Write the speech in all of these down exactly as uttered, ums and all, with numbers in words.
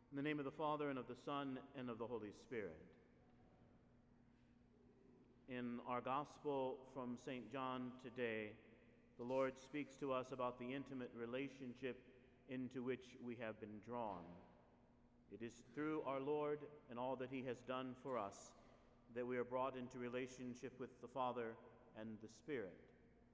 In the name of the Father, and of the Son, and of the Holy Spirit. In our Gospel from Saint John today, the Lord speaks to us about the intimate relationship into which we have been drawn. It is through our Lord and all that he has done for us that we are brought into relationship with the Father and the Spirit.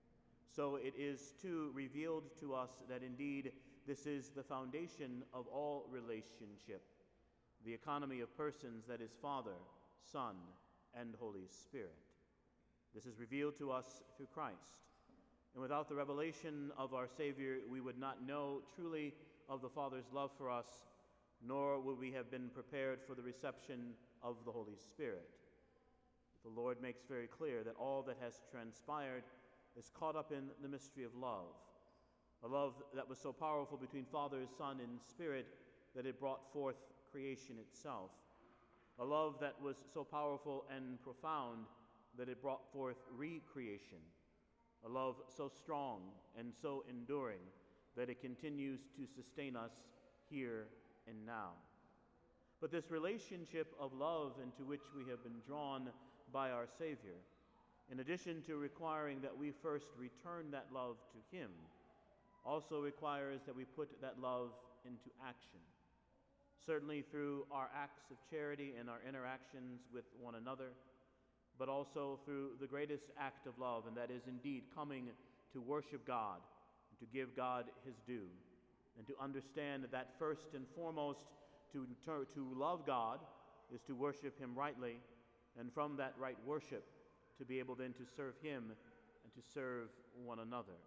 So it is too revealed to us that indeed this is the foundation of all relationship, the economy of persons that is Father, Son, and Holy Spirit. This is revealed to us through Christ. And without the revelation of our Savior, we would not know truly of the Father's love for us, nor would we have been prepared for the reception of the Holy Spirit. The Lord makes very clear that all that has transpired is caught up in the mystery of love, a love that was so powerful between Father, Son, and Spirit that it brought forth creation itself, a love that was so powerful and profound that it brought forth recreation, a love so strong and so enduring that it continues to sustain us here and now. But this relationship of love into which we have been drawn by our Savior, in addition to requiring that we first return that love to him, also requires that we put that love into action. Certainly through our acts of charity and our interactions with one another, but also through the greatest act of love, and that is indeed coming to worship God, and to give God his due, and to understand that first and foremost to, to love God is to worship him rightly, and from that right worship to be able then to serve him and to serve one another.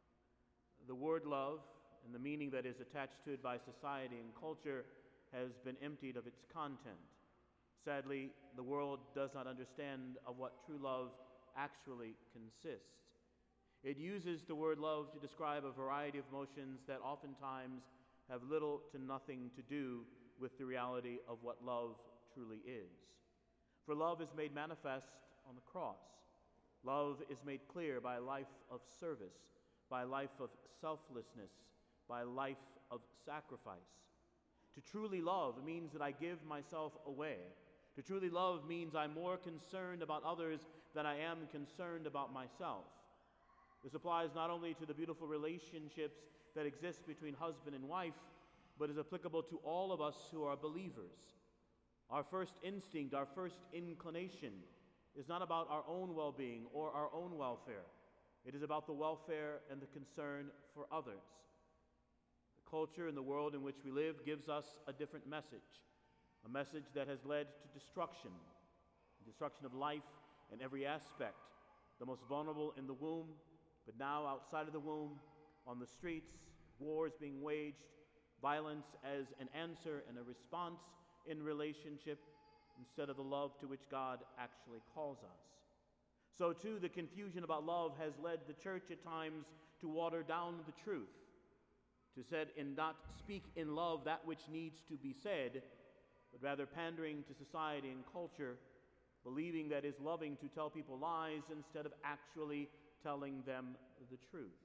The word love and the meaning that is attached to it by society and culture has been emptied of its content. Sadly, the world does not understand of what true love actually consists. It uses the word love to describe a variety of emotions that oftentimes have little to nothing to do with the reality of what love truly is. For love is made manifest on the cross. Love is made clear by a life of service, by a life of selflessness, by a life of sacrifice. To truly love means that I give myself away. To truly love means I'm more concerned about others than I am concerned about myself. This applies not only to the beautiful relationships that exist between husband and wife, but is applicable to all of us who are believers. Our first instinct, our first inclination is not about our own well-being or our own welfare. It is about the welfare and the concern for others. The culture and the world in which we live gives us a different message, a message that has led to destruction, destruction of life in every aspect, the most vulnerable in the womb, but now outside of the womb, on the streets, wars being waged, violence as an answer and a response in relationship instead of the love to which God actually calls us. So too, the confusion about love has led the church at times to water down the truth, to said and not speak in love that which needs to be said, but rather pandering to society and culture, believing that is loving to tell people lies instead of actually telling them the truth.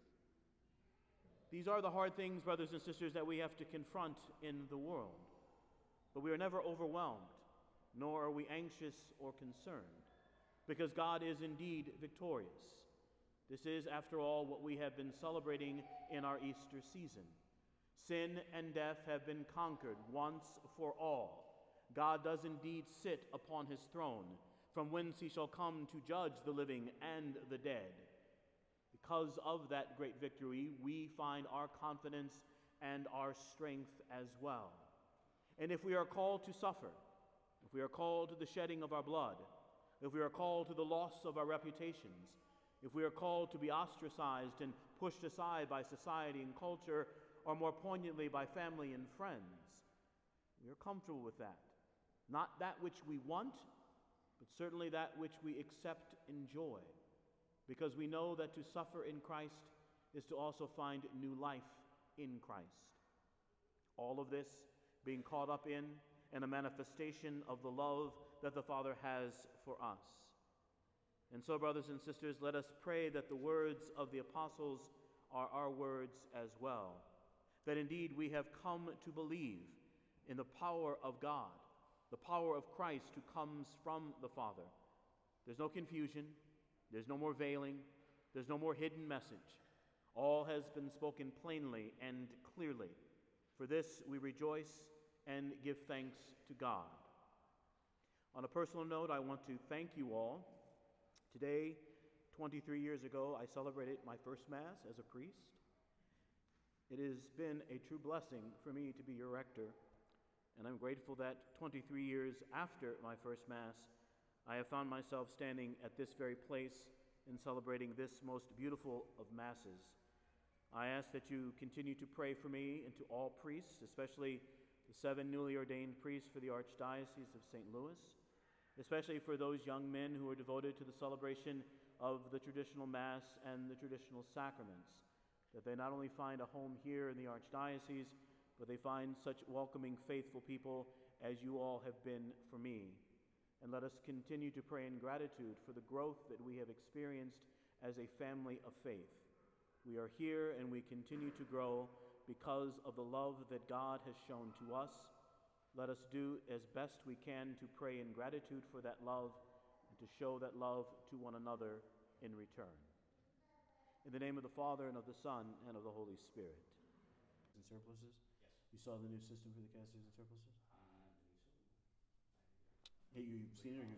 These are the hard things, brothers and sisters, that we have to confront in the world. But we are never overwhelmed, nor are we anxious or concerned, because God is indeed victorious. This is, after all, what we have been celebrating in our Easter season. Sin and death have been conquered once for all. God does indeed sit upon his throne, from whence he shall come to judge the living and the dead. Because of that great victory, we find our confidence and our strength as well. And if we are called to suffer, if we are called to the shedding of our blood, if we are called to the loss of our reputations, if we are called to be ostracized and pushed aside by society and culture, or more poignantly by family and friends, we are comfortable with that. Not that which we want, but certainly that which we accept and enjoy, because we know that to suffer in Christ is to also find new life in Christ. All of this being caught up in and a manifestation of the love that the Father has for us. And so, brothers and sisters, let us pray that the words of the apostles are our words as well, that indeed we have come to believe in the power of God, the power of Christ who comes from the Father. There's no confusion, there's no more veiling, there's no more hidden message. All has been spoken plainly and clearly. For this we rejoice and give thanks to God. On a personal note, I want to thank you all. Today, twenty-three years ago, I celebrated my first Mass as a priest. It has been a true blessing for me to be your rector, and I'm grateful that twenty-three years after my first Mass, I have found myself standing at this very place in celebrating this most beautiful of Masses. I ask that you continue to pray for me and to all priests, especially the seven newly ordained priests for the Archdiocese of Saint Louis, especially for those young men who are devoted to the celebration of the traditional Mass and the traditional sacraments, that they not only find a home here in the Archdiocese, but they find such welcoming, faithful people as you all have been for me. And let us continue to pray in gratitude for the growth that we have experienced as a family of faith. We are here and we continue to grow because of the love that God has shown to us. Let us do as best we can to pray in gratitude for that love and to show that love to one another in return. In the name of the Father, and of the Son, and of the Holy Spirit. And surplices? Yes. You saw the new system for the castes and surplices? Uh, I believe so. Hey, you've seen it or you